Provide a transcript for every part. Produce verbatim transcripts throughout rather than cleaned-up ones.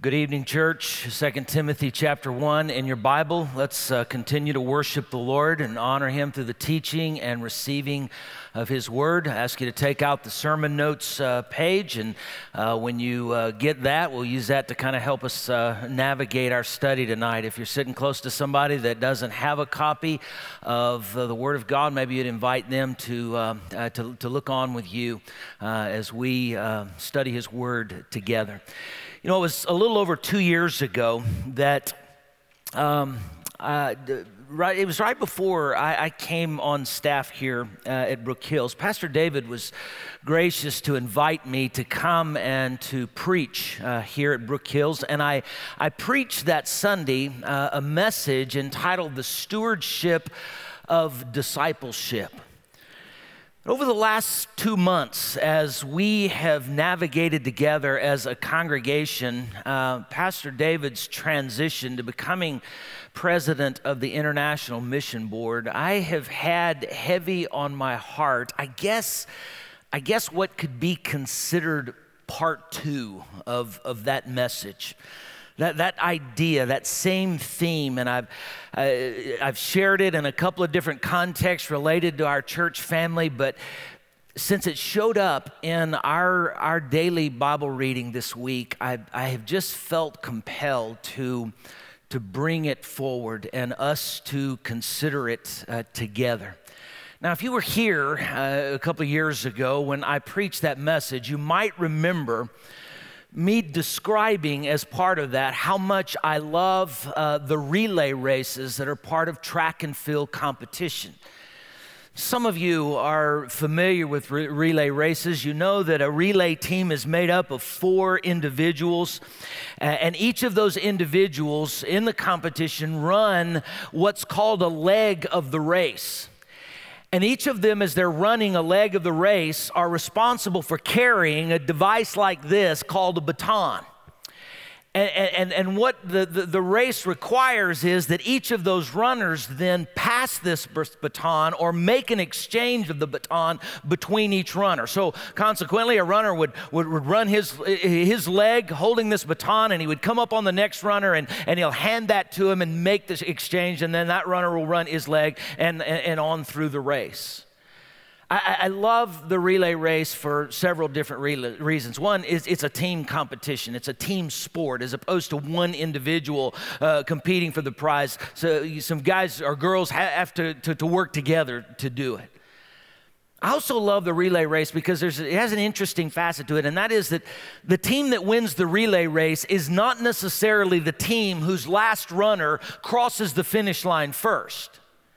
Good evening, church. Second Timothy chapter one in your Bible. Let's uh, continue to worship the Lord and honor Him through the teaching and receiving of His Word. I ask you to take out the sermon notes uh, page, and uh, when you uh, get that, we'll use that to kind of help us uh, navigate our study tonight. If you're sitting close to somebody that doesn't have a copy of uh, the Word of God, maybe you'd invite them to uh, uh, to, to look on with you uh, as we uh, study His Word together. You know, it was a little over two years ago that, um, uh, right, it was right before I, I came on staff here uh, at Brook Hills. Pastor David was gracious to invite me to come and to preach uh, here at Brook Hills, and I, I preached that Sunday uh, a message entitled The Stewardship of Discipleship. Over the last two months, as we have navigated together as a congregation, uh, Pastor David's transition to becoming president of the International Mission Board, I have had heavy on my heart, I guess, I guess what could be considered part two of, of that message. That that idea, that same theme, and I've uh, I've shared it in a couple of different contexts related to our church family, but since it showed up in our our daily Bible reading this week, I I have just felt compelled to to bring it forward and us to consider it uh, together. Now, if you were here uh, a couple of years ago when I preached that message, you might remember me describing as part of that how much I love uh, the relay races that are part of track and field competition. Some of you are familiar with re- relay races. You know that a relay team is made up of four individuals, uh, and each of those individuals in the competition run what's called a leg of the race. And each of them, as they're running a leg of the race, are responsible for carrying a device like this called a baton. And, and, and what the, the, the race requires is that each of those runners then pass this baton or make an exchange of the baton between each runner. So consequently, a runner would, would, would run his, his leg holding this baton, and he would come up on the next runner, and, and he'll hand that to him and make this exchange, and then that runner will run his leg and, and, and on through the race. I, I love the relay race for several different re- reasons. One is it's a team competition. It's a team sport as opposed to one individual uh, competing for the prize. So some guys or girls have to, to, to work together to do it. I also love the relay race because there's, it has an interesting facet to it, and that is that the team that wins the relay race is not necessarily the team whose last runner crosses the finish line first.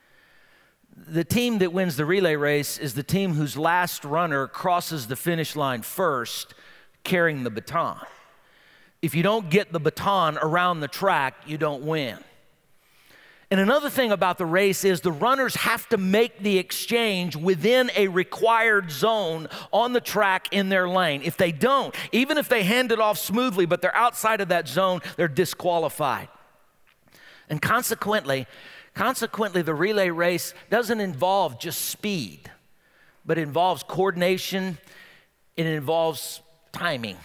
The team that wins the relay race is the team whose last runner crosses the finish line first, carrying the baton. If you don't get the baton around the track, you don't win. And another thing about the race is the runners have to make the exchange within a required zone on the track in their lane. If they don't, even if they hand it off smoothly, but they're outside of that zone, they're disqualified. And consequently, Consequently, the relay race doesn't involve just speed, but it involves coordination, it involves timing.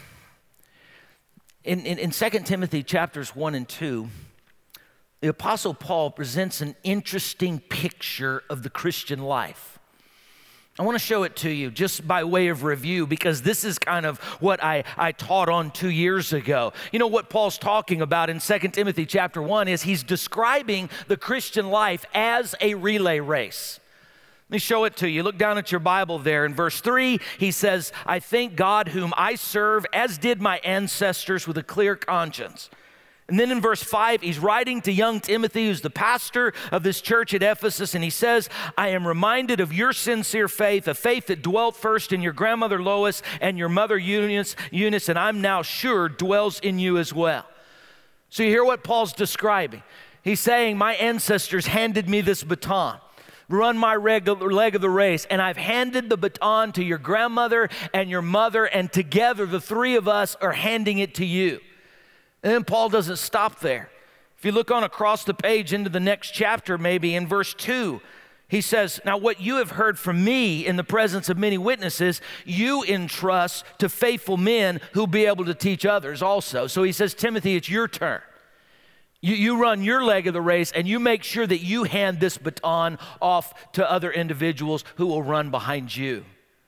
In, in, in Second Timothy chapters one and two, the Apostle Paul presents an interesting picture of the Christian life. I want to show it to you just by way of review because this is kind of what I, I taught on two years ago. You know what Paul's talking about in Second Timothy chapter one is he's describing the Christian life as a relay race. Let me show it to you. Look down at your Bible there. In verse three, he says, I thank God whom I serve as did my ancestors with a clear conscience. And then in verse five, he's writing to young Timothy, who's the pastor of this church at Ephesus, and he says, I am reminded of your sincere faith, a faith that dwelt first in your grandmother Lois and your mother Eunice, Eunice, and I'm now sure dwells in you as well. So you hear what Paul's describing. He's saying, my ancestors handed me this baton. Run my leg of the race, and I've handed the baton to your grandmother and your mother, and together the three of us are handing it to you. And then Paul doesn't stop there. If you look on across the page into the next chapter, maybe in verse two, He says, now what you have heard from me in the presence of many witnesses, you entrust to faithful men who'll be able to teach others also. So he says, Timothy, it's your turn. You, you run your leg of the race and you make sure that you hand this baton off to other individuals who will run behind you.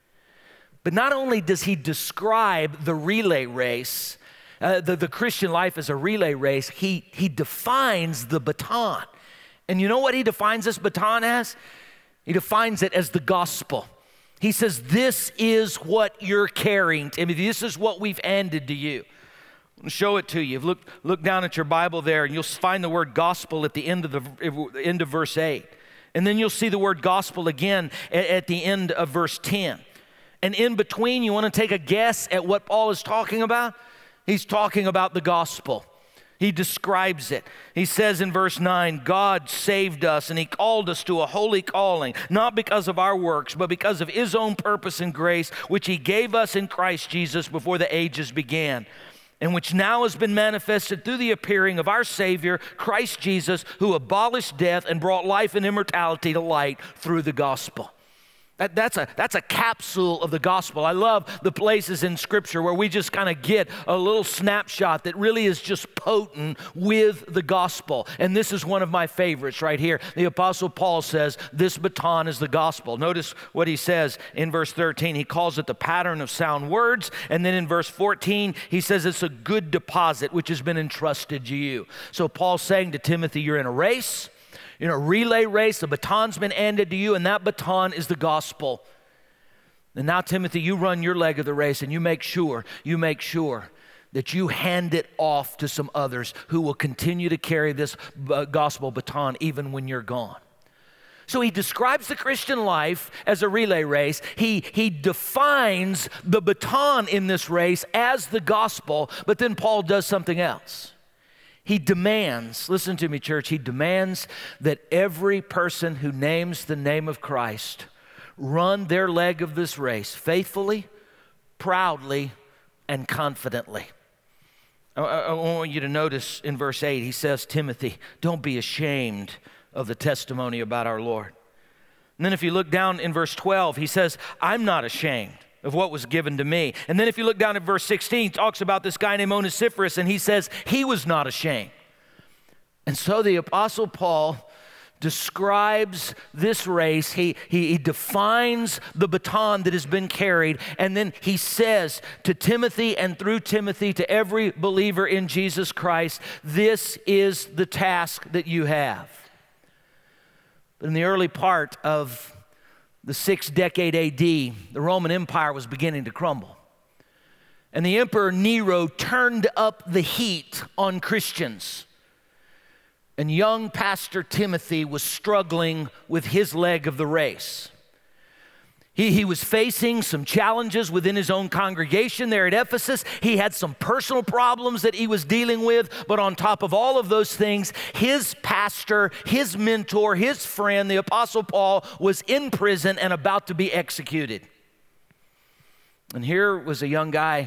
But not only does he describe the relay race, uh, the, the Christian life as a relay race, he, he defines the baton. And you know what he defines this baton as? He defines it as the gospel. He says, this is what you're carrying, Timothy. This is what we've handed to you. I'll show it to you. Look, look down at your Bible there, and you'll find the word gospel at the end of the end of verse eight. And then you'll see the word gospel again at, at the end of verse ten. And in between, you want to take a guess at what Paul is talking about? He's talking about the gospel. He describes it. He says in verse nine, God saved us and he called us to a holy calling, not because of our works, but because of his own purpose and grace, which he gave us in Christ Jesus before the ages began, and which now has been manifested through the appearing of our Savior, Christ Jesus, who abolished death and brought life and immortality to light through the gospel. That, that's, a, that's a capsule of the gospel. I love the places in Scripture where we just kind of get a little snapshot that really is just potent with the gospel. And this is one of my favorites right here. The Apostle Paul says, this baton is the gospel. Notice what he says in verse thirteen. He calls it the pattern of sound words. And then in verse fourteen, he says it's a good deposit which has been entrusted to you. So Paul's saying to Timothy, you're in a race. In a relay race, the baton's been handed to you, and that baton is the gospel. And now, Timothy, you run your leg of the race, and you make sure, you make sure that you hand it off to some others who will continue to carry this gospel baton even when you're gone. So he describes the Christian life as a relay race. He, he defines the baton in this race as the gospel, but then Paul does something else. He demands, listen to me, church, he demands that every person who names the name of Christ run their leg of this race faithfully, proudly, and confidently. I, I want you to notice in verse eight, he says, Timothy, don't be ashamed of the testimony about our Lord. And then if you look down in verse twelve, he says, I'm not ashamed of what was given to me. And then if you look down at verse sixteen, he talks about this guy named Onesiphorus, and he says he was not ashamed. And so the Apostle Paul describes this race. He, he, he defines the baton that has been carried, and then he says to Timothy and through Timothy to every believer in Jesus Christ, this is the task that you have. But in the early part of the sixth decade A D, the Roman Empire was beginning to crumble. And the Emperor Nero turned up the heat on Christians. And young Pastor Timothy was struggling with his leg of the race. He, he was facing some challenges within his own congregation there at Ephesus. He had some personal problems that he was dealing with. But on top of all of those things, his pastor, his mentor, his friend, the Apostle Paul, was in prison and about to be executed. And here was a young guy.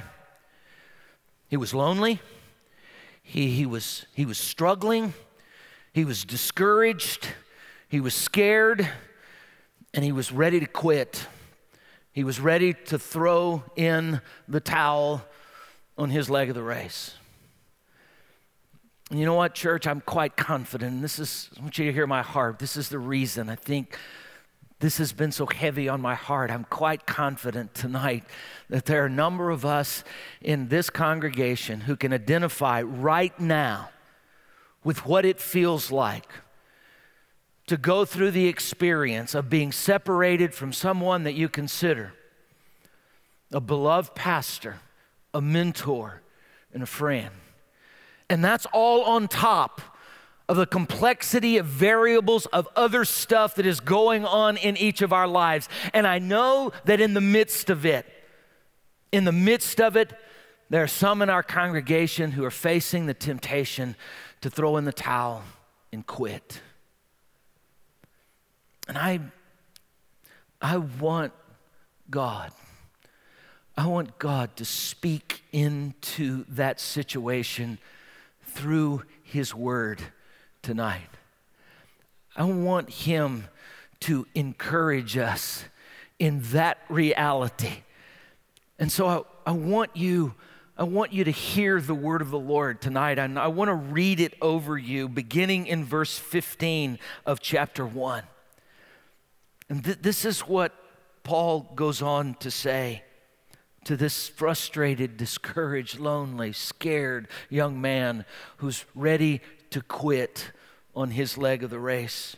He was lonely. He, he was, he was struggling. He was discouraged. He was scared. And he was ready to quit. He was ready to throw in the towel on his leg of the race. And you know what, church? I'm quite confident. And this is, I want you to hear my heart. This is the reason I think this has been so heavy on my heart. I'm quite confident tonight that there are a number of us in this congregation who can identify right now with what it feels like to go through the experience of being separated from someone that you consider a beloved pastor, a mentor, and a friend. And that's all on top of the complexity of variables of other stuff that is going on in each of our lives. And I know that in the midst of it, in the midst of it, there are some in our congregation who are facing the temptation to throw in the towel and quit. And I, I want God, I want God to speak into that situation through His Word tonight. I want Him to encourage us in that reality. And so I, I want you, I want you to hear the word of the Lord tonight. And I want to read it over you, beginning in verse fifteen of chapter one. And th- this is what Paul goes on to say to this frustrated, discouraged, lonely, scared young man who's ready to quit on his leg of the race.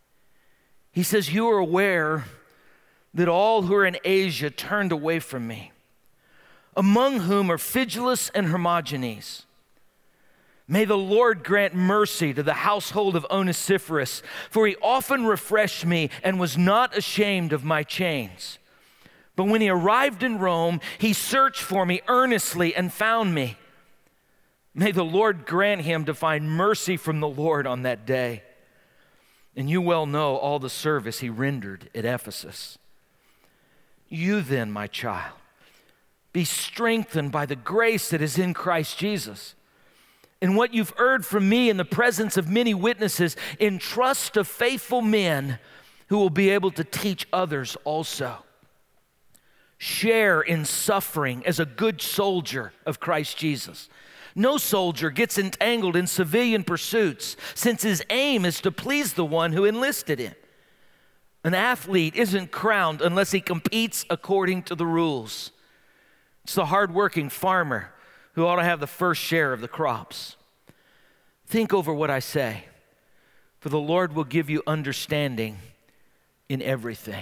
He says, "You are aware that all who are in Asia turned away from me, among whom are Phygelus and Hermogenes. May the Lord grant mercy to the household of Onesiphorus, for he often refreshed me and was not ashamed of my chains. But when he arrived in Rome, he searched for me earnestly and found me. May the Lord grant him to find mercy from the Lord on that day. And you well know all the service he rendered at Ephesus. You then, my child, be strengthened by the grace that is in Christ Jesus. And what you've heard from me in the presence of many witnesses, entrust to faithful men who will be able to teach others also. Share in suffering as a good soldier of Christ Jesus. No soldier gets entangled in civilian pursuits, since his aim is to please the one who enlisted him. An athlete isn't crowned unless he competes according to the rules. It's the hardworking farmer who ought to have the first share of the crops. Think over what I say, for the Lord will give you understanding in everything."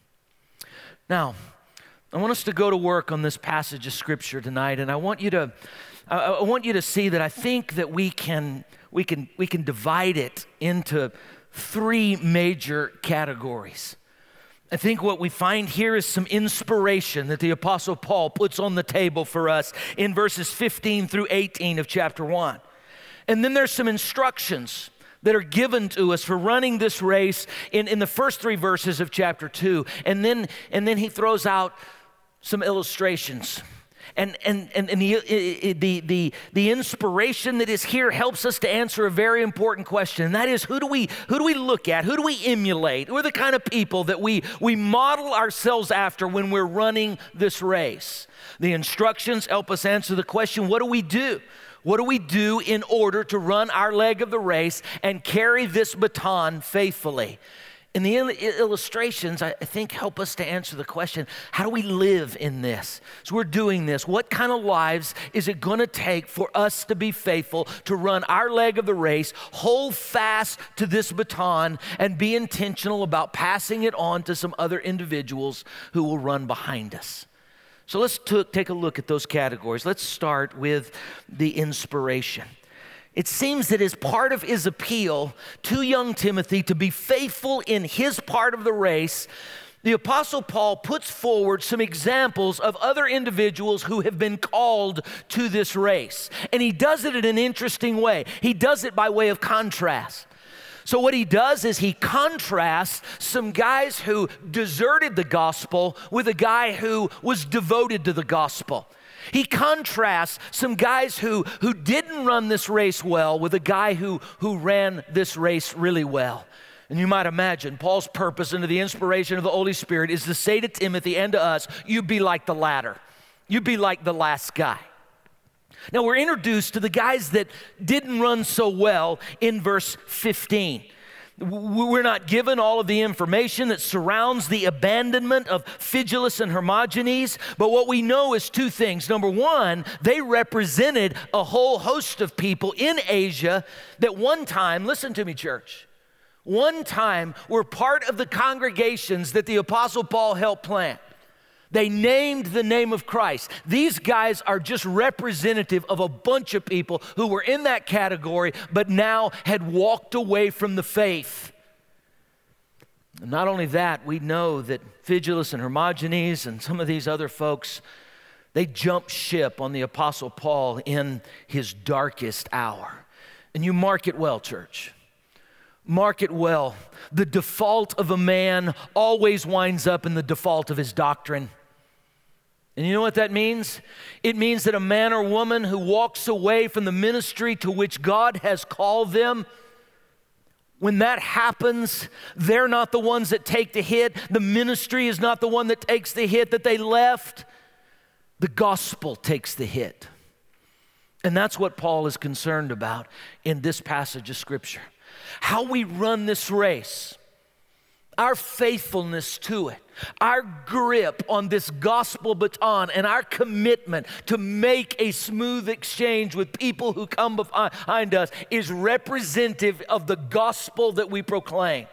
Now, I want us to go to work on this passage of Scripture tonight, and I want you to, I, I want you to see that I think that we can, we can, we can divide it into three major categories. I think what we find here is some inspiration that the Apostle Paul puts on the table for us in verses fifteen through eighteen of chapter one. And then there's some instructions that are given to us for running this race in, in the first three verses of chapter two. And then, and then he throws out some illustrations. And, and, and, and the, the, the, the inspiration that is here helps us to answer a very important question. And that is, who do we, who do we look at? Who do we emulate? Who are the kind of people that we, we model ourselves after when we're running this race? The instructions help us answer the question, what do we do? What do we do in order to run our leg of the race and carry this baton faithfully? And the il- illustrations, I think, help us to answer the question, how do we live in this? So we're doing this. What kind of lives is it going to take for us to be faithful, to run our leg of the race, hold fast to this baton, and be intentional about passing it on to some other individuals who will run behind us? So let's t- take a look at those categories. Let's start with the inspiration. It seems that as part of his appeal to young Timothy to be faithful in his part of the race, the Apostle Paul puts forward some examples of other individuals who have been called to this race. And he does it in an interesting way. He does it by way of contrast. So what he does is he contrasts some guys who deserted the gospel with a guy who was devoted to the gospel. He contrasts some guys who, who didn't run this race well with a guy who, who ran this race really well. And you might imagine Paul's purpose under the inspiration of the Holy Spirit is to say to Timothy and to us, you be like the latter. You be like the last guy. Now we're introduced to the guys that didn't run so well in verse fifteen. We're not given all of the information that surrounds the abandonment of Phygelus and Hermogenes, but what we know is two things. Number one, they represented a whole host of people in Asia that one time, listen to me, church, one time were part of the congregations that the Apostle Paul helped plant. They named the name of Christ. These guys are just representative of a bunch of people who were in that category, but now had walked away from the faith. And not only that, we know that Phygelus and Hermogenes and some of these other folks, they jumped ship on the Apostle Paul in his darkest hour. And you mark it well, church. Mark it well. The default of a man always winds up in the default of his doctrine. And you know what that means? It means that a man or woman who walks away from the ministry to which God has called them When that happens, they're not the ones that take the hit. The ministry is not the one that takes the hit that they left. The gospel takes the hit. And that's what Paul is concerned about in this passage of Scripture. How we run this race, our faithfulness to it, our grip on this gospel baton, and our commitment to make a smooth exchange with people who come behind us is representative of the gospel that we proclaim.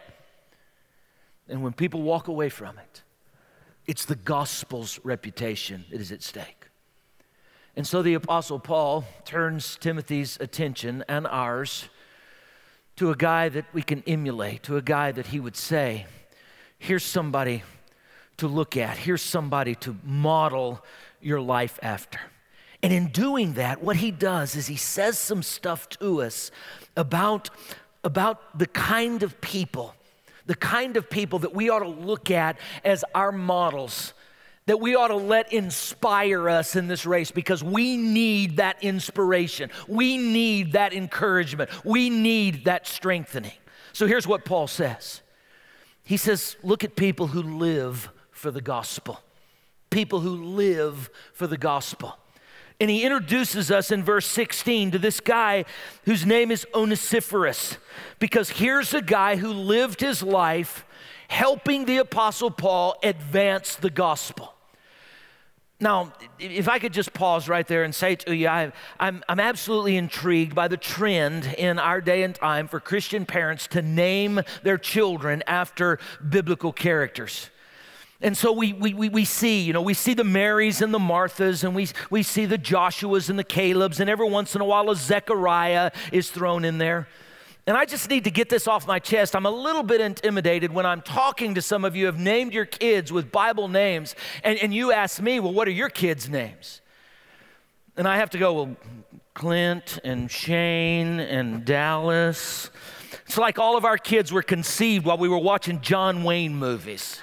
And when people walk away from it, it's the gospel's reputation that is at stake. And so the Apostle Paul turns Timothy's attention and ours to a guy that we can emulate, to a guy that he would say, here's somebody to look at. Here's somebody to model your life after. And in doing that, what he does is he says some stuff to us about, about the kind of people, the kind of people that we ought to look at as our models, that we ought to let inspire us in this race, because we need that inspiration. We need that encouragement. We need that strengthening. So here's what Paul says. He says, look at people who live for the gospel. People who live for the gospel. And he introduces us in verse sixteen to this guy whose name is Onesiphorus, because here's a guy who lived his life helping the Apostle Paul advance the gospel. Now, if I could just pause right there and say to you, I, I'm, I'm absolutely intrigued by the trend in our day and time for Christian parents to name their children after biblical characters. And so we, we, we, we see, you know, we see the Marys and the Marthas, and we, we see the Joshuas and the Calebs, and every once in a while a Zechariah is thrown in there. And I just need to get this off my chest. I'm a little bit intimidated when I'm talking to some of you who have named your kids with Bible names, and, and you ask me, well, what are your kids' names? And I have to go, well, Clint and Shane and Dallas. It's like all of our kids were conceived while we were watching John Wayne movies.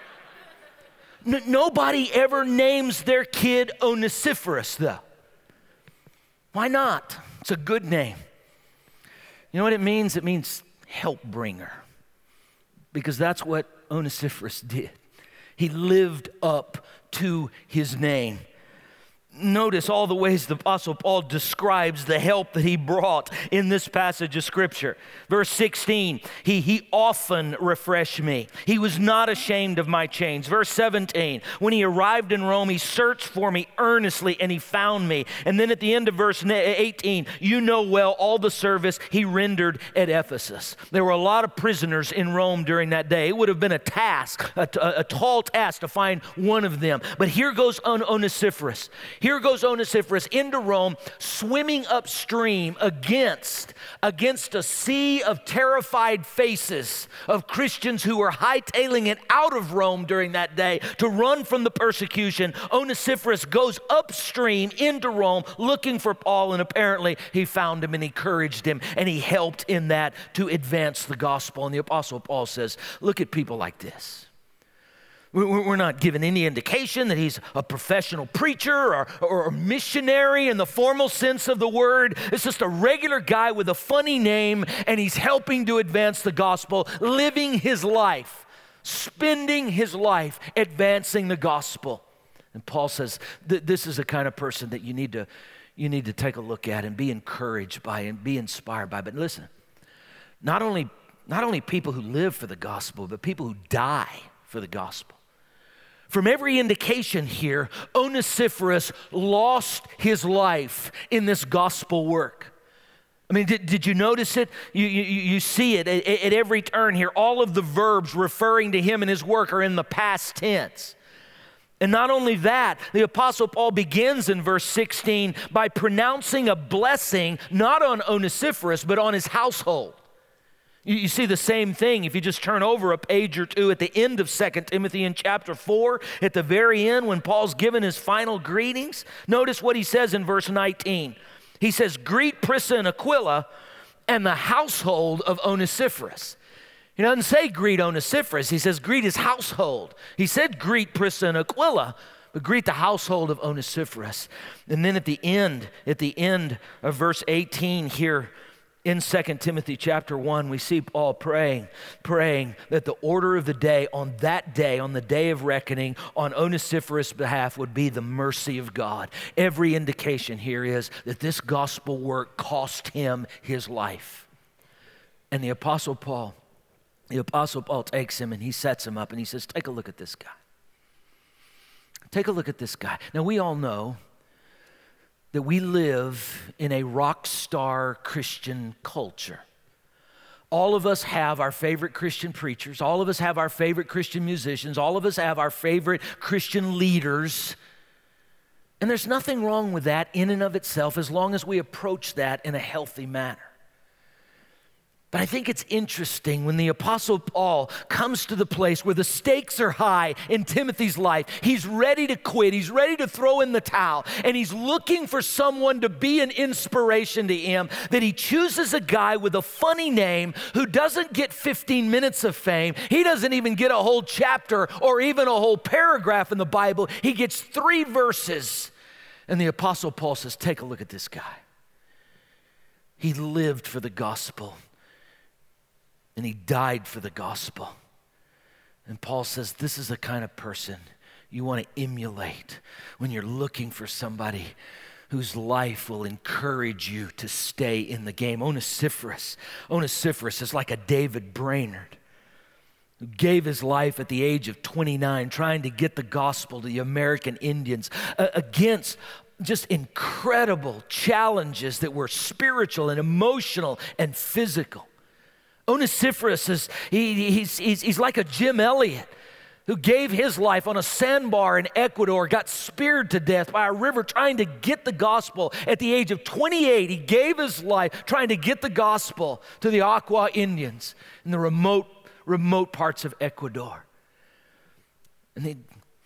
N- nobody ever names their kid Onesiphorus, though. Why not? It's a good name. You know what it means? It means help bringer, because that's what Onesiphorus did. He lived up to his name. Notice all the ways the Apostle Paul describes the help that he brought in this passage of Scripture. Verse sixteen, he, he often refreshed me. He was not ashamed of my chains. Verse seventeen, when he arrived in Rome, he searched for me earnestly and he found me. And then at the end of verse eighteen, you know well all the service he rendered at Ephesus. There were a lot of prisoners in Rome during that day. It would have been a task, a, a, a tall task to find one of them. But here goes On- Onesiphorus. Here goes Onesiphorus into Rome, swimming upstream against, against a sea of terrified faces of Christians who were hightailing it out of Rome during that day to run from the persecution. Onesiphorus goes upstream into Rome looking for Paul, and apparently he found him and encouraged him, and he helped in that to advance the gospel. And the Apostle Paul says, look at people like this. We're not given any indication that he's a professional preacher or, or a missionary in the formal sense of the word. It's just a regular guy with a funny name, and he's helping to advance the gospel, living his life, spending his life advancing the gospel. And Paul says, this is the kind of person that you need to, you need to take a look at and be encouraged by and be inspired by. But listen, not only, not only people who live for the gospel, but people who die for the gospel. From every indication here, Onesiphorus lost his life in this gospel work. I mean, did, did you notice it? You, you, you see it at, at every turn here. All of the verbs referring to him and his work are in the past tense. And not only that, the Apostle Paul begins in verse sixteen by pronouncing a blessing not on Onesiphorus, but on his household. You see the same thing if you just turn over a page or two at the end of Second Timothy in chapter four, at the very end when Paul's given his final greetings. Notice what he says in verse nineteen. He says, greet Prisca and Aquila and the household of Onesiphorus. He doesn't say greet Onesiphorus, he says greet his household. He said greet Prisca and Aquila, but greet the household of Onesiphorus. And then at the end, at the end of verse eighteen here, In Second Timothy chapter one, we see Paul praying, praying that the order of the day on that day, on the day of reckoning, on Onesiphorus' behalf would be the mercy of God. Every indication here is that this gospel work cost him his life. And the Apostle Paul, the Apostle Paul takes him and he sets him up and he says, take a look at this guy. Take a look at this guy. Now we all know that we live in a rock star Christian culture. All of us have our favorite Christian preachers. All of us have our favorite Christian musicians. All of us have our favorite Christian leaders. And there's nothing wrong with that in and of itself as long as we approach that in a healthy manner. But I think it's interesting when the Apostle Paul comes to the place where the stakes are high in Timothy's life. He's ready to quit. He's ready to throw in the towel. And he's looking for someone to be an inspiration to him, that he chooses a guy with a funny name who doesn't get fifteen minutes of fame. He doesn't even get a whole chapter or even a whole paragraph in the Bible. He gets three verses. And the Apostle Paul says, take a look at this guy. He lived for the gospel. And he died for the gospel. And Paul says, this is the kind of person you want to emulate when you're looking for somebody whose life will encourage you to stay in the game. Onesiphorus, Onesiphorus is like a David Brainerd who gave his life at the age of twenty-nine trying to get the gospel to the American Indians uh, against just incredible challenges that were spiritual and emotional and physical. Onesiphorus is, he, he's, he's, he's like a Jim Elliot who gave his life on a sandbar in Ecuador, got speared to death by a river trying to get the gospel. At the age of twenty-eight, he gave his life trying to get the gospel to the Aqua Indians in the remote, remote parts of Ecuador. And, they,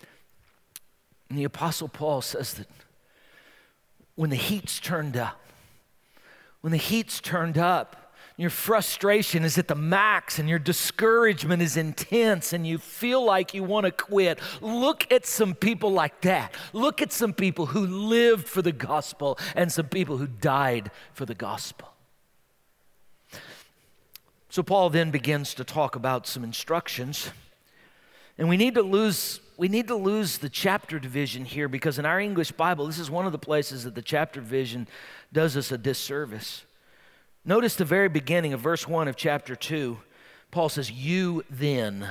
and the Apostle Paul says that when the heat's turned up, when the heat's turned up, your frustration is at the max and your discouragement is intense and you feel like you want to quit. Look at some people like that. Look at some people who lived for the gospel and some people who died for the gospel. So Paul then begins to talk about some instructions. And we need to lose we need to lose the chapter division here because in our English Bible, this is one of the places that the chapter division does us a disservice. Notice the very beginning of verse one of chapter two. Paul says, you then.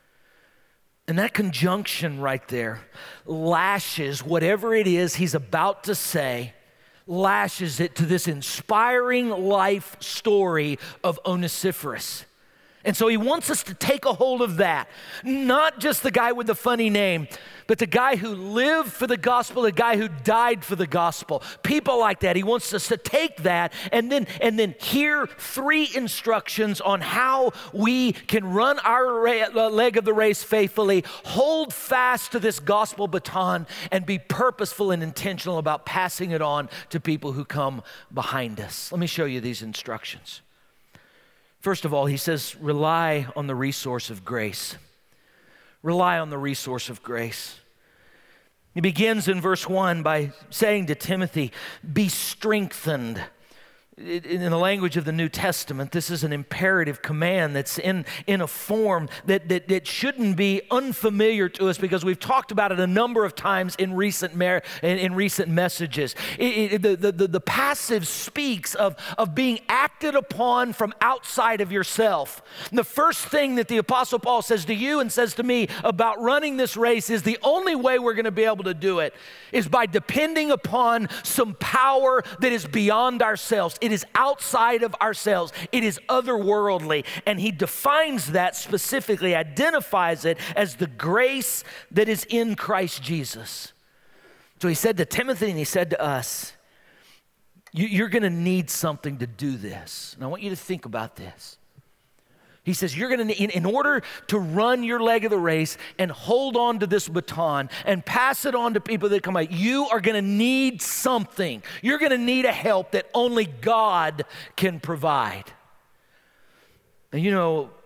And that conjunction right there lashes whatever it is he's about to say, lashes it to this inspiring life story of Onesiphorus. And so he wants us to take a hold of that. Not just the guy with the funny name, but the guy who lived for the gospel, the guy who died for the gospel. People like that. He wants us to take that and then, and then hear three instructions on how we can run our ra- leg of the race faithfully, hold fast to this gospel baton, and be purposeful and intentional about passing it on to people who come behind us. Let me show you these instructions. First of all, he says, rely on the resource of grace. Rely on the resource of grace. He begins in verse one by saying to Timothy, be strengthened. In the language of the New Testament, this is an imperative command that's in, in a form that, that, that shouldn't be unfamiliar to us because we've talked about it a number of times in recent, mer- in, in recent messages. It, it, the, the, the passive speaks of, of being acted upon from outside of yourself. And the first thing that the Apostle Paul says to you and says to me about running this race is the only way we're going to be able to do it is by depending upon some power that is beyond ourselves. It is outside of ourselves. It is otherworldly. And he defines that specifically, identifies it as the grace that is in Christ Jesus. So he said to Timothy and he said to us, you're going to need something to do this. And I want you to think about this. He says, you're going to, in, in order to run your leg of the race and hold on to this baton and pass it on to people that come out, you are going to need something. You're going to need a help that only God can provide. And you know,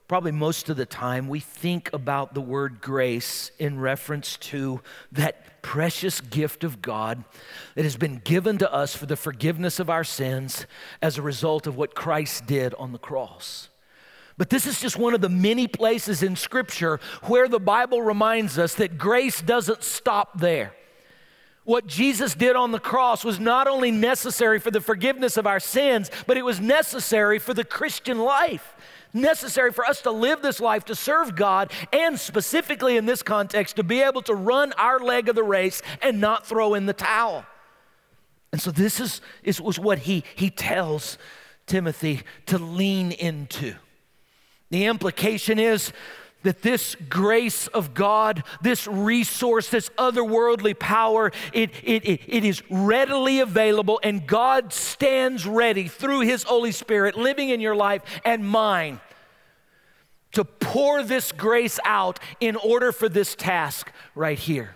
probably most of the time, we think about the word grace in reference to that precious gift of God that has been given to us for the forgiveness of our sins as a result of what Christ did on the cross. But this is just one of the many places in Scripture where the Bible reminds us that grace doesn't stop there. What Jesus did on the cross was not only necessary for the forgiveness of our sins, but it was necessary for the Christian life. Necessary for us to live this life, to serve God, and specifically in this context, to be able to run our leg of the race and not throw in the towel. And so this is, is was what he, he tells Timothy to lean into. The implication is that this grace of God, this resource, this otherworldly power, it, it, it, it is readily available, and God stands ready through His Holy Spirit living in your life and mine to pour this grace out in order for this task right here.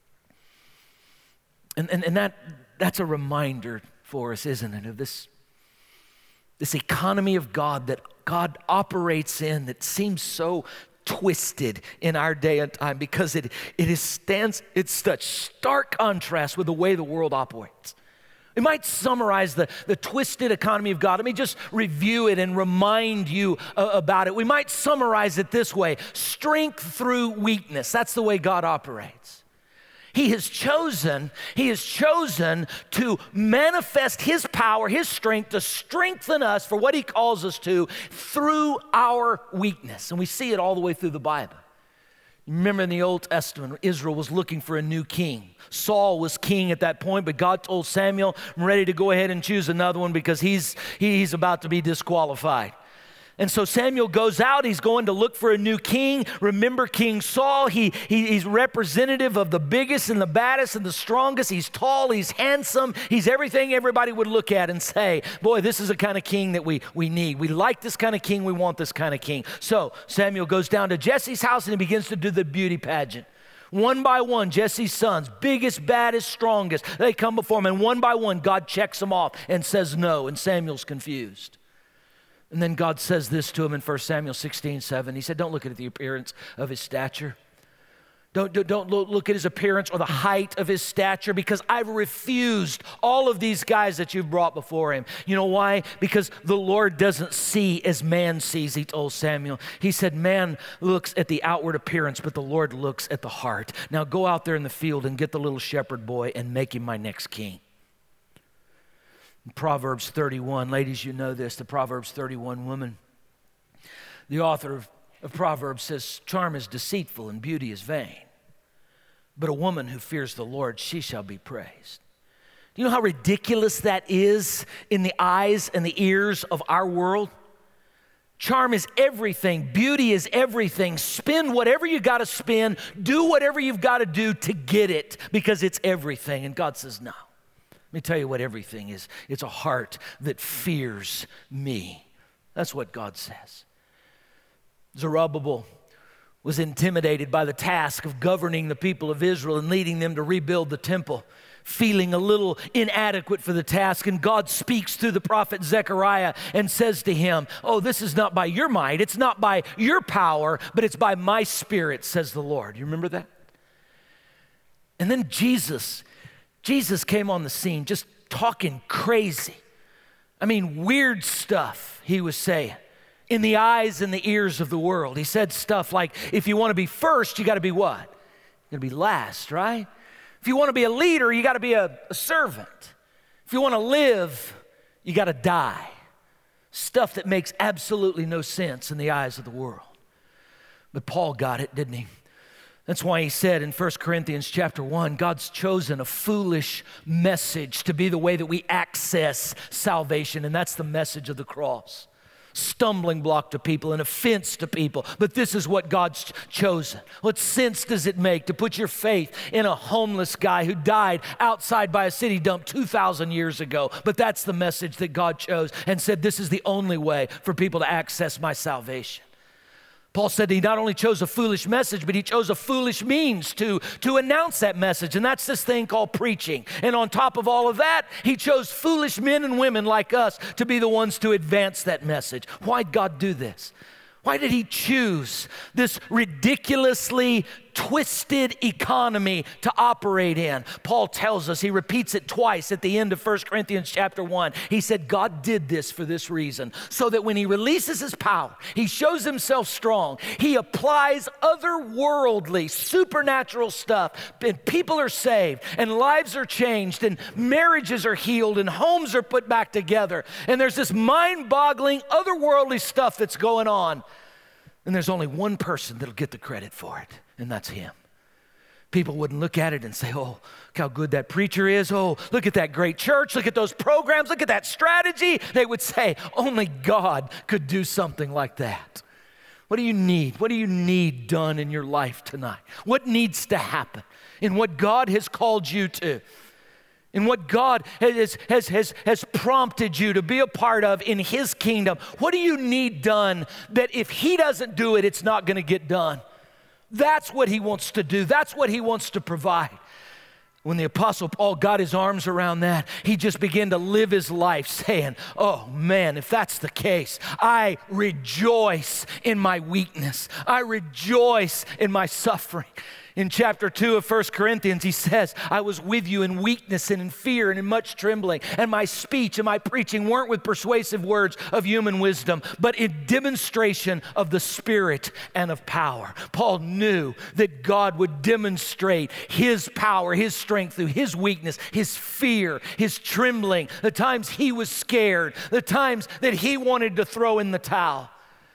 And, and, and that, that's a reminder for us, isn't it, of this, this economy of God that God operates in that seems so twisted in our day and time because it, it is stands, it's such stark contrast with the way the world operates. We might summarize the, the twisted economy of God. Let me just review it and remind you uh, about it. We might summarize it this way: strength through weakness. That's the way God operates. He has chosen, he has chosen to manifest his power, his strength to strengthen us for what he calls us to through our weakness. And we see it all the way through the Bible. Remember in the Old Testament, Israel was looking for a new king. Saul was king at that point, but God told Samuel, I'm ready to go ahead and choose another one because he's, he's about to be disqualified. And so Samuel goes out, he's going to look for a new king. Remember King Saul, he, he, he's representative of the biggest and the baddest and the strongest. He's tall, he's handsome, he's everything everybody would look at and say, boy, this is the kind of king that we, we need. We like this kind of king, we want this kind of king. So Samuel goes down to Jesse's house and he begins to do the beauty pageant. One by one, Jesse's sons, biggest, baddest, strongest, they come before him, and one by one, God checks them off and says no, and Samuel's confused. And then God says this to him in First Samuel sixteen seven. He said, don't look at the appearance of his stature. Don't, don't look at his appearance or the height of his stature, because I've refused all of these guys that you've brought before him. You know why? Because the Lord doesn't see as man sees, he told Samuel. He said, man looks at the outward appearance, but the Lord looks at the heart. Now go out there in the field and get the little shepherd boy and make him my next king. Proverbs thirty-one, ladies, you know this, the Proverbs thirty-one woman. The author of, of Proverbs says, charm is deceitful and beauty is vain, but a woman who fears the Lord, she shall be praised. Do you know how ridiculous that is in the eyes and the ears of our world? Charm is everything. Beauty is everything. Spend whatever you got to spend. Do whatever you've got to do to get it, because it's everything. And God says, no. Let me tell you what everything is. It's a heart that fears me. That's what God says. Zerubbabel was intimidated by the task of governing the people of Israel and leading them to rebuild the temple, feeling a little inadequate for the task. And God speaks through the prophet Zechariah and says to him, oh, this is not by your might, it's not by your power, but it's by my Spirit, says the Lord. You remember that? And then Jesus Jesus came on the scene just talking crazy. I mean, weird stuff he was saying in the eyes and the ears of the world. He said stuff like, if you want to be first, you got to be what? You got to be last, right? If you want to be a leader, you got to be a, a servant. If you want to live, you got to die. Stuff that makes absolutely no sense in the eyes of the world. But Paul got it, didn't he? That's why he said in First Corinthians chapter one, God's chosen a foolish message to be the way that we access salvation, and that's the message of the cross. Stumbling block to people, an offense to people, but this is what God's chosen. What sense does it make to put your faith in a homeless guy who died outside by a city dump two thousand years ago? But that's the message that God chose and said, this is the only way for people to access my salvation. Paul said he not only chose a foolish message, but he chose a foolish means to, to announce that message, and that's this thing called preaching. And on top of all of that, he chose foolish men and women like us to be the ones to advance that message. Why'd God do this? Why did he choose this ridiculously twisted economy to operate in? Paul tells us, he repeats it twice at the end of First Corinthians chapter one. He said, God did this for this reason, so that when he releases his power, he shows himself strong, he applies otherworldly, supernatural stuff, and people are saved, and lives are changed, and marriages are healed, and homes are put back together, and there's this mind-boggling, otherworldly stuff that's going on. And there's only one person that'll get the credit for it, and that's him. People wouldn't look at it and say, oh, look how good that preacher is. Oh, look at that great church. Look at those programs. Look at that strategy. They would say, only God could do something like that. What do you need? What do you need done in your life tonight? What needs to happen in what God has called you to? In what God has, has, has, has prompted you to be a part of in his kingdom? What do you need done that if he doesn't do it, it's not going to get done? That's what he wants to do. That's what he wants to provide. When the Apostle Paul got his arms around that, he just began to live his life saying, oh man, if that's the case, I rejoice in my weakness. I rejoice in my suffering. In chapter two of First Corinthians, he says, I was with you in weakness and in fear and in much trembling, and my speech and my preaching weren't with persuasive words of human wisdom, but in demonstration of the Spirit and of power. Paul knew that God would demonstrate his power, his strength through his weakness, his fear, his trembling, the times he was scared, the times that he wanted to throw in the towel.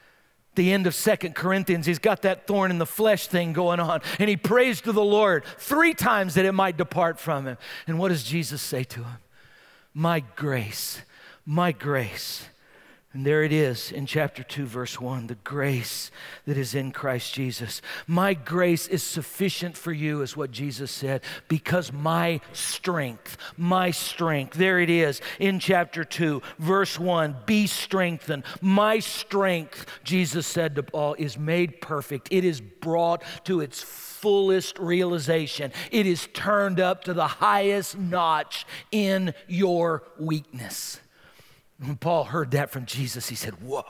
The end of Second Corinthians, he's got that thorn in the flesh thing going on, and he prays to the Lord three times that it might depart from him. And what does Jesus say to him? My grace, my grace. And there it is in chapter two, verse one, the grace that is in Christ Jesus. My grace is sufficient for you, is what Jesus said, because my strength, my strength, there it is in chapter two, verse one, be strengthened. My strength, Jesus said to Paul, is made perfect. It is brought to its fullest realization. It is turned up to the highest notch in your weakness. When Paul heard that from Jesus, he said, whoa,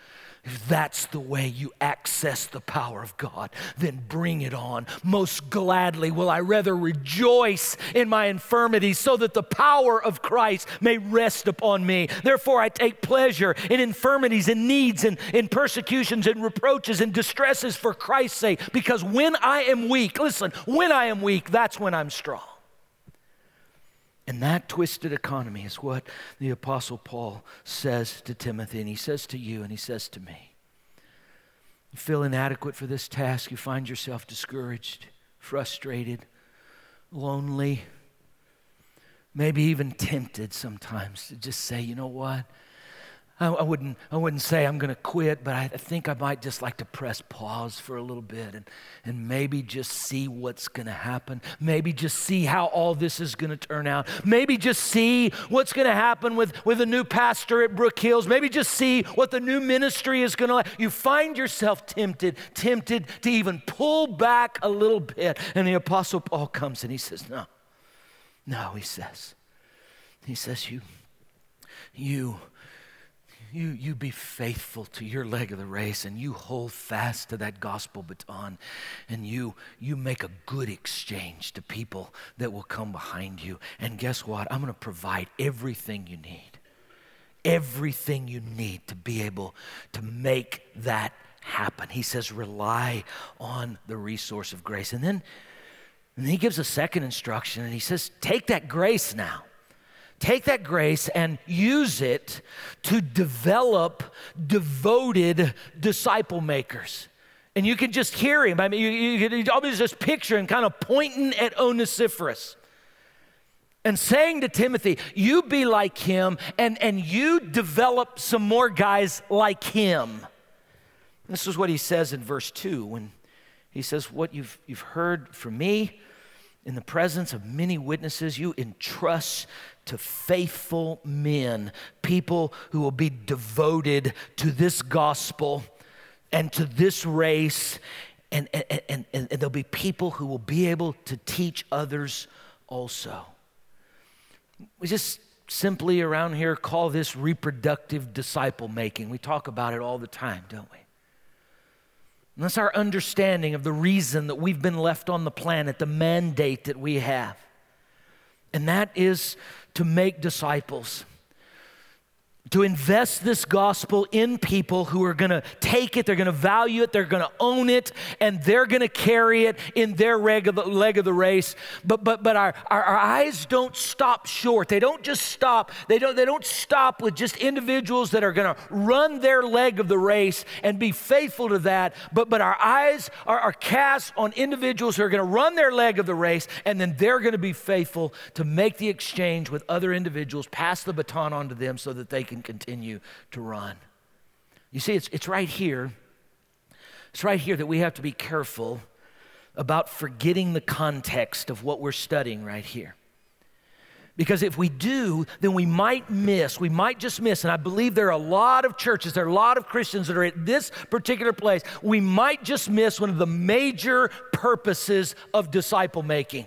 if that's the way you access the power of God, then bring it on. Most gladly will I rather rejoice in my infirmities so that the power of Christ may rest upon me. Therefore, I take pleasure in infirmities and needs and in persecutions and reproaches and distresses for Christ's sake, because when I am weak, listen, when I am weak, that's when I'm strong. And that twisted economy is what the Apostle Paul says to Timothy, and he says to you, and he says to me. You feel inadequate for this task. You find yourself discouraged, frustrated, lonely, maybe even tempted sometimes to just say, you know what? I, I wouldn't, I wouldn't say I'm going to quit, but I, I think I might just like to press pause for a little bit and, and maybe just see what's going to happen. Maybe just see how all this is going to turn out. Maybe just see what's going to happen with, with a new pastor at Brook Hills. Maybe just see what the new ministry is going to like. You find yourself tempted, tempted to even pull back a little bit. And the Apostle Paul comes and he says, no, no, he says, he says, you, you, You, you be faithful to your leg of the race, and you hold fast to that gospel baton, and you, you make a good exchange to people that will come behind you. And guess what? I'm going to provide everything you need, everything you need to be able to make that happen. He says, rely on the resource of grace. And then, and then he gives a second instruction, and he says, take that grace now. Take that grace and use it to develop devoted disciple makers. And you can just hear him. I mean, you, you can always just picture him kind of pointing at Onesiphorus and saying to Timothy, you be like him, and, and you develop some more guys like him. This is what he says in verse two when he says, what you've, you've heard from me in the presence of many witnesses, you entrust to faithful men, people who will be devoted to this gospel and to this race, and, and, and, and there'll be people who will be able to teach others also. We just simply around here call this reproductive disciple making. We talk about it all the time, don't we? And that's our understanding of the reason that we've been left on the planet, the mandate that we have. And that is to make disciples. To invest this gospel in people who are going to take it, they're going to value it, they're going to own it, and they're going to carry it in their leg of the, leg of the race. But but but our, our our eyes don't stop short. They don't just stop. They don't they don't stop with just individuals that are going to run their leg of the race and be faithful to that. But but our eyes are, are cast on individuals who are going to run their leg of the race, and then they're going to be faithful to make the exchange with other individuals, pass the baton on to them so that they can continue to run. You see, it's it's right here. It's right here that we have to be careful about forgetting the context of what we're studying right here. Because if we do, then we might miss, we might just miss, and I believe there are a lot of churches, there are a lot of Christians that are at this particular place, we might just miss one of the major purposes of disciple making.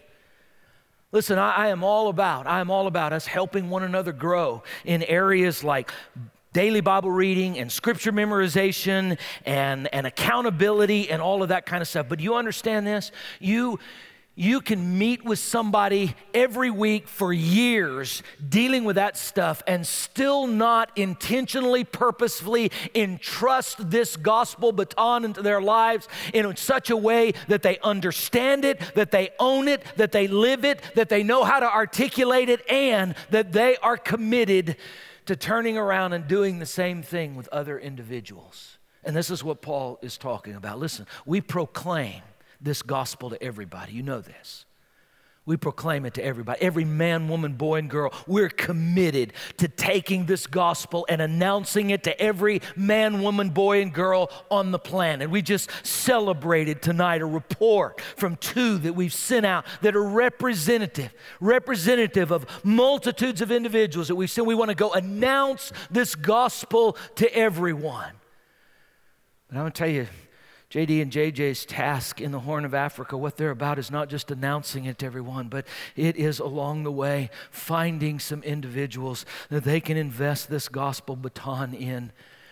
Listen, I, I am all about, I am all about us helping one another grow in areas like daily Bible reading and scripture memorization and, and accountability and all of that kind of stuff. But you understand this? You, you can meet with somebody every week for years dealing with that stuff and still not intentionally, purposefully entrust this gospel baton into their lives in such a way that they understand it, that they own it, that they live it, that they know how to articulate it, and that they are committed to turning around and doing the same thing with other individuals. And this is what Paul is talking about. Listen, we proclaim this gospel to everybody. You know this. We proclaim it to everybody. Every man, woman, boy, and girl, we're committed to taking this gospel and announcing it to every man, woman, boy, and girl on the planet. We just celebrated tonight a report from two that we've sent out that are representative, representative of multitudes of individuals that we've sent. We want to go announce this gospel to everyone. But I'm going to tell you, J D and J J's task in the Horn of Africa, what they're about is not just announcing it to everyone, but it is along the way finding some individuals that they can invest this gospel baton in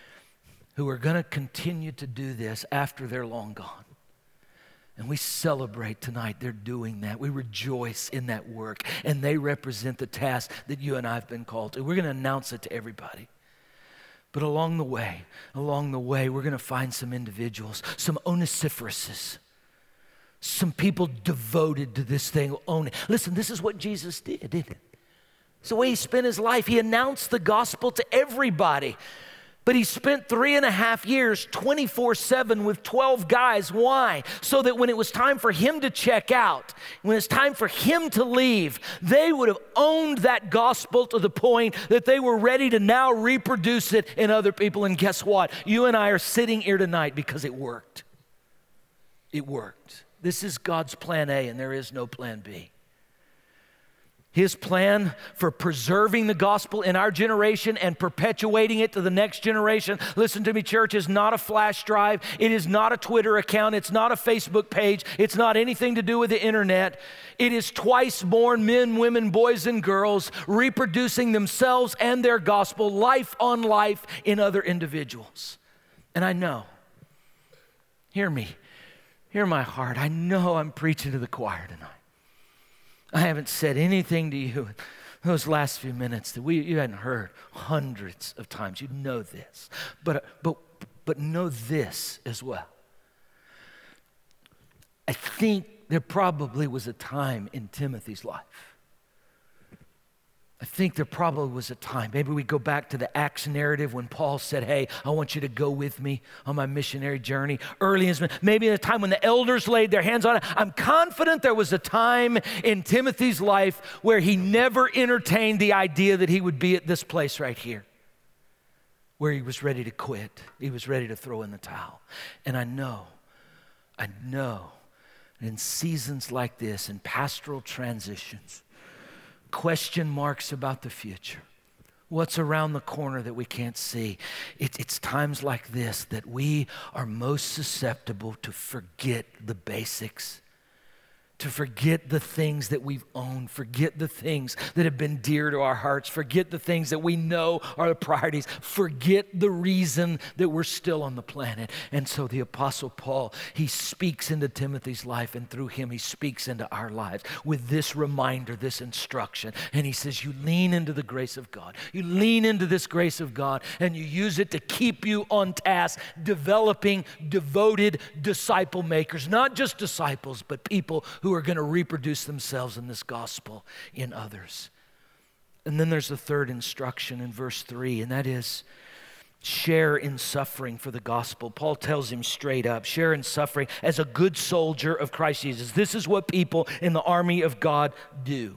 who are going to continue to do this after they're long gone. And we celebrate tonight they're doing that. We rejoice in that work, and they represent the task that you and I have been called to. We're going to announce it to everybody. But along the way, along the way, we're going to find some individuals, some Onesiphorous's, some people devoted to this thing, own it. Listen, this is what Jesus did, didn't it? It's the way he spent his life. He announced the gospel to everybody. But he spent three and a half years, twenty-four seven with twelve guys. Why? So that when it was time for him to check out, when it's time for him to leave, they would have owned that gospel to the point that they were ready to now reproduce it in other people. And guess what? You and I are sitting here tonight because it worked. It worked. This is God's plan A, and there is no plan B. His plan for preserving the gospel in our generation and perpetuating it to the next generation. Listen to me, church, is not a flash drive. It is not a Twitter account. It's not a Facebook page. It's not anything to do with the internet. It is twice born men, women, boys, and girls reproducing themselves and their gospel life on life in other individuals. And I know, hear me, hear my heart. I know I'm preaching to the choir tonight. I haven't said anything to you in those last few minutes that we you hadn't heard hundreds of times. You know this. But, but, but know this as well. I think there probably was a time in Timothy's life. I think there probably was a time. Maybe we go back to the Acts narrative when Paul said, hey, I want you to go with me on my missionary journey. Early in his, maybe in a time when the elders laid their hands on it. I'm confident there was a time in Timothy's life where he never entertained the idea that he would be at this place right here, where he was ready to quit. He was ready to throw in the towel. And I know, I know, in seasons like this, in pastoral transitions, question marks about the future, what's around the corner that we can't see. It, it's times like this that we are most susceptible to forget the basics to forget the things that we've owned, forget the things that have been dear to our hearts, forget the things that we know are the priorities, forget the reason that we're still on the planet. And so the Apostle Paul, he speaks into Timothy's life, and through him he speaks into our lives with this reminder, this instruction. And he says, you lean into the grace of God. You lean into this grace of God, and you use it to keep you on task, developing devoted disciple makers, not just disciples, but people who are going to reproduce themselves in this gospel in others. And then there's the third instruction in verse three, and that is share in suffering for the gospel. Paul tells him straight up, share in suffering as a good soldier of Christ Jesus. This is what people in the army of God do.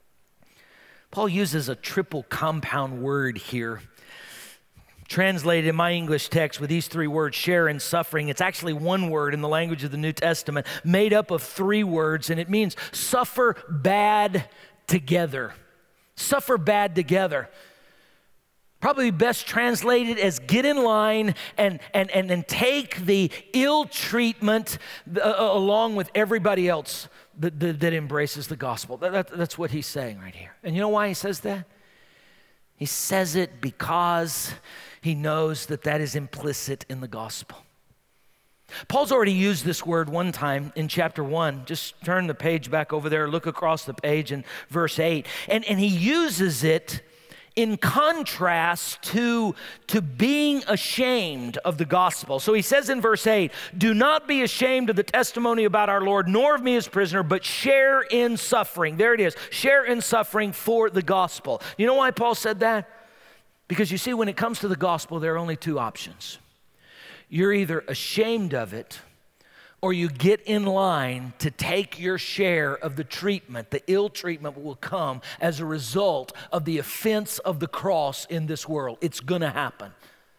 Paul uses a triple compound word here. Translated in my English text with these three words, share in suffering. It's actually one word in the language of the New Testament, made up of three words, and it means suffer bad together. Suffer bad together. Probably best translated as get in line and, and, and, and take the ill treatment uh, along with everybody else that, that, that embraces the gospel. That, that, that's what he's saying right here. And you know why he says that? He says it because he knows that that is implicit in the gospel. Paul's already used this word one time in chapter one. Just turn the page back over there, look across the page in verse eight. And, and he uses it in contrast to, to being ashamed of the gospel. So he says in verse eight, do not be ashamed of the testimony about our Lord, nor of me as prisoner, but share in suffering. There it is, share in suffering for the gospel. You know why Paul said that? Because you see, when it comes to the gospel, there are only two options. You're either ashamed of it, or you get in line to take your share of the treatment, the ill treatment that will come as a result of the offense of the cross in this world. It's going to happen.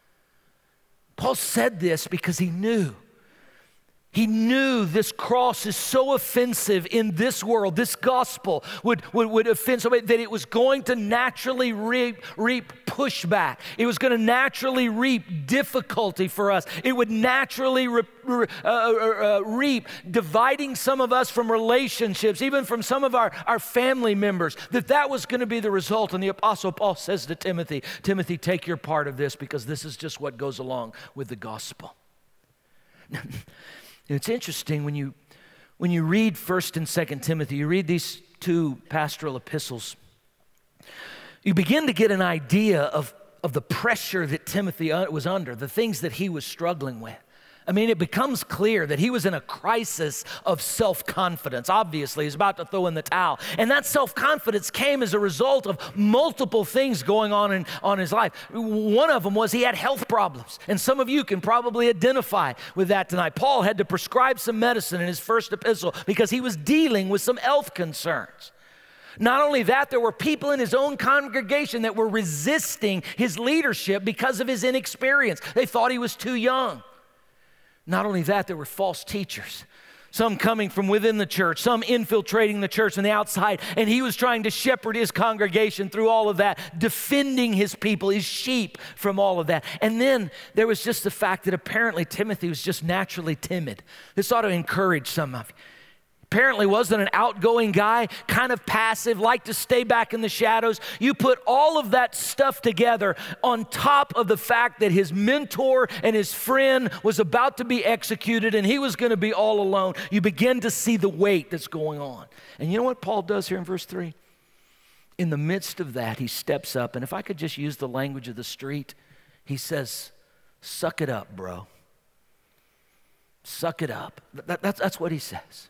Paul said this because he knew. He knew this cross is so offensive in this world, this gospel would, would, would offend so that it was going to naturally reap, reap pushback. It was going to naturally reap difficulty for us. It would naturally re, re, uh, uh, uh, reap dividing some of us from relationships, even from some of our, our family members, that that was going to be the result. And the Apostle Paul says to Timothy, Timothy, take your part of this because this is just what goes along with the gospel. It's interesting when you when you read First and Second Timothy, you read these two pastoral epistles, you begin to get an idea of, of the pressure that Timothy was under, the things that he was struggling with. I mean, it becomes clear that he was in a crisis of self-confidence. Obviously, he's about to throw in the towel. And that self-confidence came as a result of multiple things going on in on his life. One of them was he had health problems. And some of you can probably identify with that tonight. Paul had to prescribe some medicine in his first epistle because he was dealing with some health concerns. Not only that, there were people in his own congregation that were resisting his leadership because of his inexperience. They thought he was too young. Not only that, there were false teachers, some coming from within the church, some infiltrating the church on the outside, and he was trying to shepherd his congregation through all of that, defending his people, his sheep from all of that. And then there was just the fact that apparently Timothy was just naturally timid. This ought to encourage some of you. Apparently wasn't an outgoing guy, kind of passive, liked to stay back in the shadows. You put all of that stuff together on top of the fact that his mentor and his friend was about to be executed and he was going to be all alone. You begin to see the weight that's going on. And you know what Paul does here in verse three? In the midst of that, he steps up, and if I could just use the language of the street, he says, suck it up, bro. Suck it up. That, that's, that's what he says.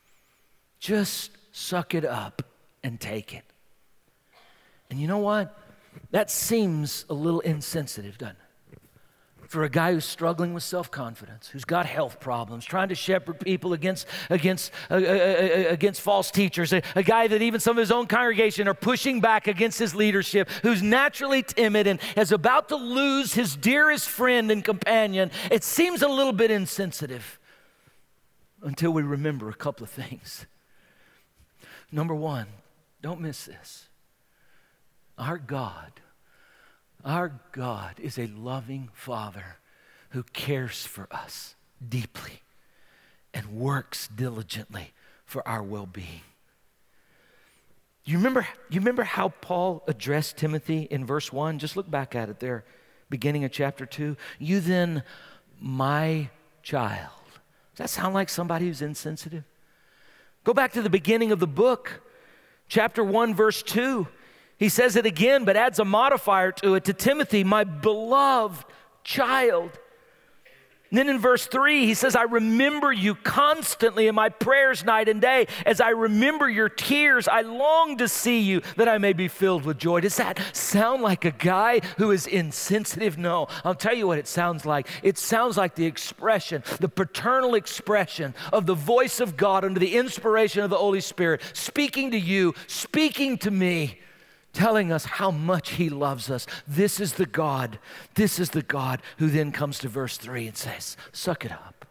Just suck it up and take it. And you know what? That seems a little insensitive, doesn't it? For a guy who's struggling with self-confidence, who's got health problems, trying to shepherd people against against uh, uh, uh, against false teachers, a, a guy that even some of his own congregation are pushing back against his leadership, who's naturally timid and is about to lose his dearest friend and companion. It seems a little bit insensitive until we remember a couple of things. Number one, don't miss this. Our God, our God is a loving Father who cares for us deeply and works diligently for our well-being. You remember, you remember how Paul addressed Timothy in verse one? Just look back at it there, beginning of chapter two. You then, my child. Does that sound like somebody who's insensitive? Go back to the beginning of the book, chapter one, verse two. He says it again, but adds a modifier to it, to Timothy, my beloved child. And then in verse three, he says, I remember you constantly in my prayers night and day. As I remember your tears, I long to see you that I may be filled with joy. Does that sound like a guy who is insensitive? No, I'll tell you what it sounds like. It sounds like the expression, the paternal expression of the voice of God under the inspiration of the Holy Spirit, speaking to you, speaking to me, telling us how much he loves us. This is the God, this is the God who then comes to verse three and says, suck it up.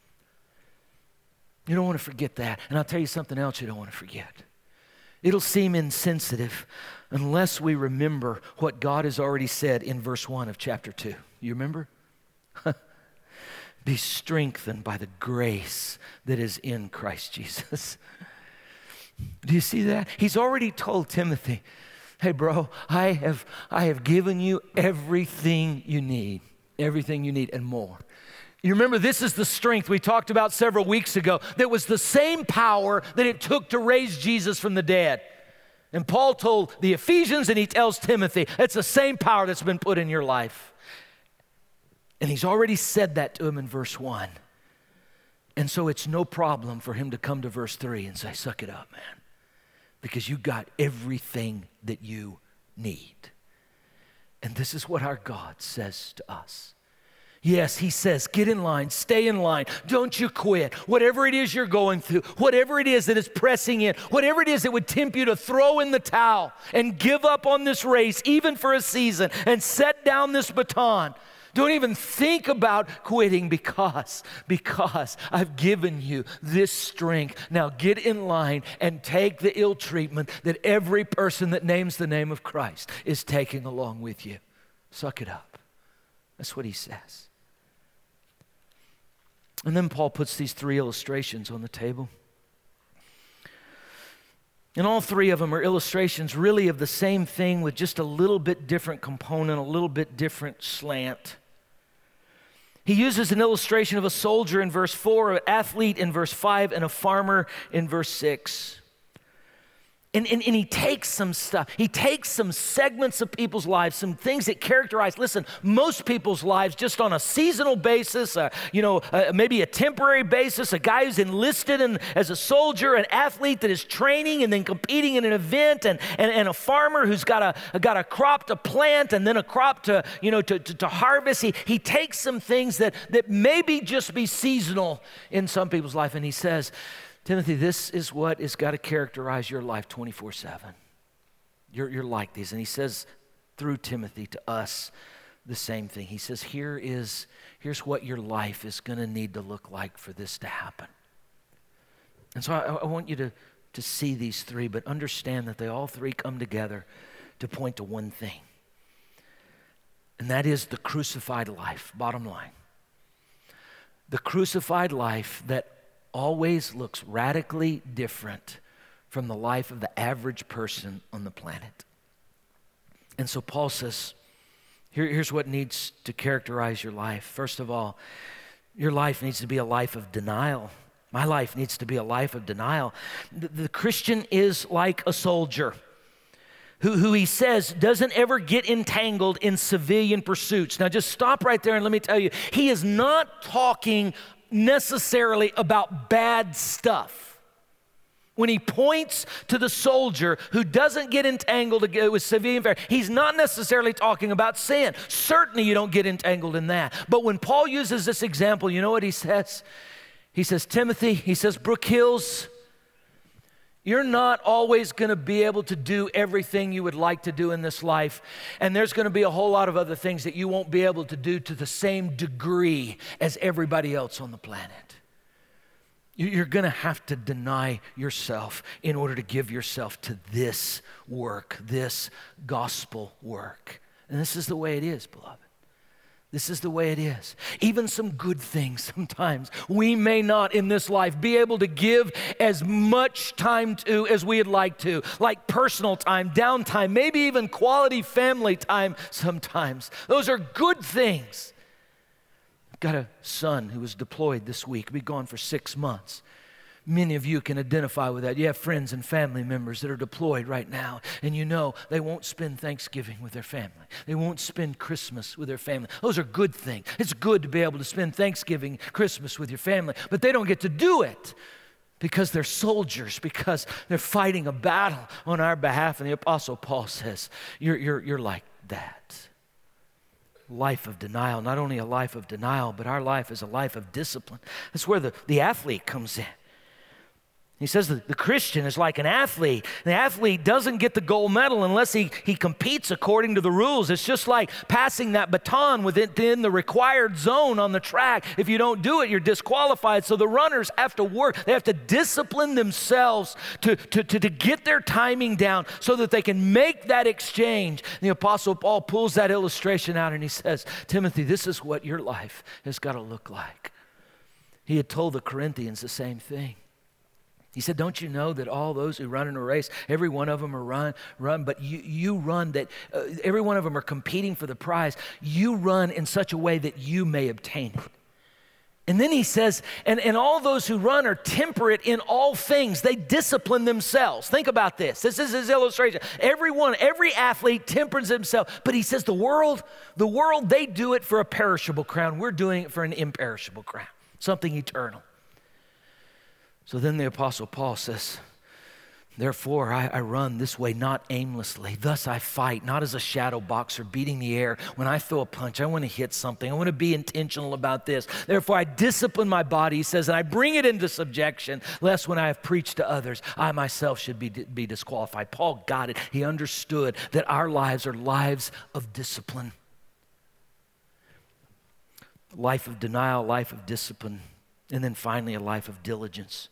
You don't want to forget that. And I'll tell you something else you don't want to forget. It'll seem insensitive unless we remember what God has already said in verse one of chapter two. You remember? Be strengthened by the grace that is in Christ Jesus. Do you see that? He's already told Timothy, hey, bro, I have I have given you everything you need, everything you need and more. You remember, this is the strength we talked about several weeks ago that was the same power that it took to raise Jesus from the dead. And Paul told the Ephesians and he tells Timothy, it's the same power that's been put in your life. And he's already said that to him in verse one. And so it's no problem for him to come to verse three and say, suck it up, man. Because you got everything that you need. And this is what our God says to us. Yes, he says, get in line, stay in line, don't you quit. Whatever it is you're going through, whatever it is that is pressing in, whatever it is that would tempt you to throw in the towel and give up on this race, even for a season, and set down this baton. Don't even think about quitting because, because I've given you this strength. Now get in line and take the ill treatment that every person that names the name of Christ is taking along with you. Suck it up. That's what he says. And then Paul puts these three illustrations on the table. And all three of them are illustrations really of the same thing with just a little bit different component, a little bit different slant. He uses an illustration of a soldier in verse four, an athlete in verse five, and a farmer in verse six. And, and, and he takes some stuff. He takes some segments of people's lives, some things that characterize, listen, most people's lives just on a seasonal basis, uh, you know, uh, maybe a temporary basis, a guy who's enlisted in, as a soldier, an athlete that is training and then competing in an event, and, and, and a farmer who's got a, got a crop to plant and then a crop to, you know, to, to, to harvest. He, he takes some things that, that maybe just be seasonal in some people's life, and he says, Timothy, this is what has got to characterize your life twenty-four seven. You're, you're like these. And he says through Timothy to us the same thing. He says, here is, here's what your life is going to need to look like for this to happen. And so I, I want you to, to see these three, but understand that they all three come together to point to one thing. And that is the crucified life, bottom line. The crucified life that always looks radically different from the life of the average person on the planet. And so Paul says, here, here's what needs to characterize your life. First of all, your life needs to be a life of denial. My life needs to be a life of denial. The, the Christian is like a soldier who, who he says doesn't ever get entangled in civilian pursuits. Now just stop right there and let me tell you, he is not talking necessarily about bad stuff. When he points to the soldier who doesn't get entangled with civilian affairs, he's not necessarily talking about sin. Certainly you don't get entangled in that. But when Paul uses this example, you know what he says? He says, Timothy, he says, Brook Hills, you're not always going to be able to do everything you would like to do in this life. And there's going to be a whole lot of other things that you won't be able to do to the same degree as everybody else on the planet. You're going to have to deny yourself in order to give yourself to this work, this gospel work. And this is the way it is, beloved. This is the way it is. Even some good things sometimes we may not in this life be able to give as much time to as we'd like to, like personal time, downtime, maybe even quality family time sometimes. Those are good things. I've got a son who was deployed this week. He'll be gone for six months. Many of you can identify with that. You have friends and family members that are deployed right now, and you know they won't spend Thanksgiving with their family. They won't spend Christmas with their family. Those are good things. It's good to be able to spend Thanksgiving, Christmas with your family, but they don't get to do it because they're soldiers, because they're fighting a battle on our behalf. And the Apostle Paul says, you're, you're, you're like that. Life of denial, not only a life of denial, but our life is a life of discipline. That's where the, the athlete comes in. He says that the Christian is like an athlete. The athlete doesn't get the gold medal unless he, he competes according to the rules. It's just like passing that baton within the required zone on the track. If you don't do it, you're disqualified. So the runners have to work. They have to discipline themselves to, to, to, to get their timing down so that they can make that exchange. And the Apostle Paul pulls that illustration out and he says, Timothy, this is what your life has got to look like. He had told the Corinthians the same thing. He said, don't you know that all those who run in a race, every one of them are run, run, but you, you run that, uh, every one of them are competing for the prize. You run in such a way that you may obtain it. And then he says, and, and all those who run are temperate in all things. They discipline themselves. Think about this. This is his illustration. Everyone, every athlete tempers himself. But he says the world, the world, they do it for a perishable crown. We're doing it for an imperishable crown, something eternal. So then the Apostle Paul says, therefore I, I run this way, not aimlessly. Thus I fight, not as a shadow boxer beating the air. When I throw a punch, I want to hit something. I want to be intentional about this. Therefore I discipline my body, he says, and I bring it into subjection, lest when I have preached to others, I myself should be, be disqualified. Paul got it. He understood that our lives are lives of discipline. Life of denial, life of discipline, and then finally a life of diligence.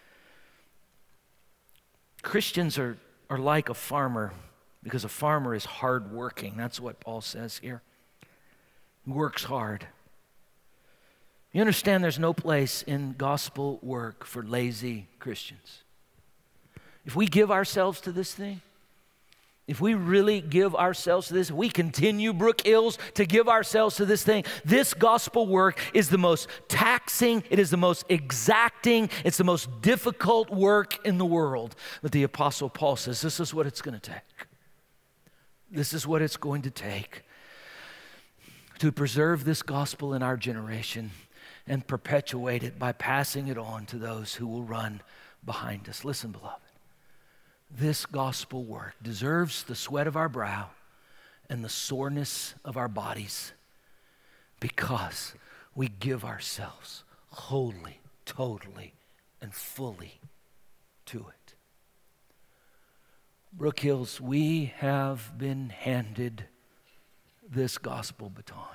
Christians are, are like a farmer because a farmer is hardworking. That's what Paul says here. He works hard. You understand there's no place in gospel work for lazy Christians. If we give ourselves to this thing, if we really give ourselves to this, we continue, Brook Hills, to give ourselves to this thing. This gospel work is the most taxing, it is the most exacting, it's the most difficult work in the world. But the Apostle Paul says, this is what it's going to take. This is what it's going to take to preserve this gospel in our generation and perpetuate it by passing it on to those who will run behind us. Listen, beloved. This gospel work deserves the sweat of our brow and the soreness of our bodies because we give ourselves wholly, totally, and fully to it. Brook Hills, we have been handed this gospel baton.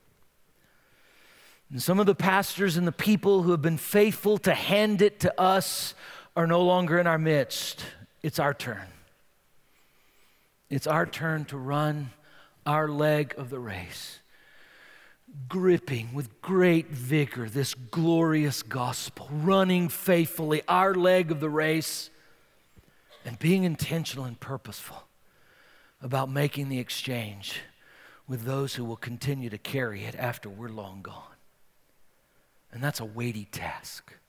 And some of the pastors and the people who have been faithful to hand it to us are no longer in our midst. It's our turn. It's our turn to run our leg of the race, gripping with great vigor this glorious gospel, running faithfully our leg of the race, and being intentional and purposeful about making the exchange with those who will continue to carry it after we're long gone. And that's a weighty task.